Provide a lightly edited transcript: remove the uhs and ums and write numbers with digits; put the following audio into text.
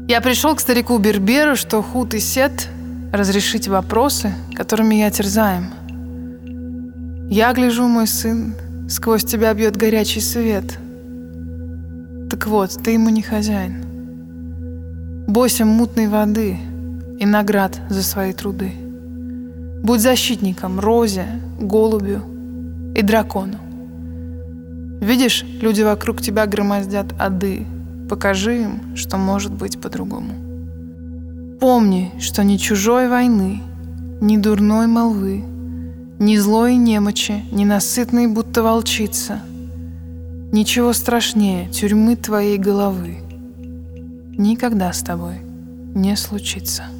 Я пришел к старику Берберу, что худ и сет разрешить вопросы, которыми я терзаем. Я гляжу, мой сын, сквозь тебя бьет горячий свет. Так вот, ты ему не хозяин. Бойся мутной воды и наград за свои труды. Будь защитником розе, голубю и дракону. Видишь, люди вокруг тебя громоздят ады. Покажи им, что может быть по-другому. Помни, что ни чужой войны, ни дурной молвы, ни злой немочи, ни насытной будто волчица, ничего страшнее тюрьмы твоей головы никогда с тобой не случится.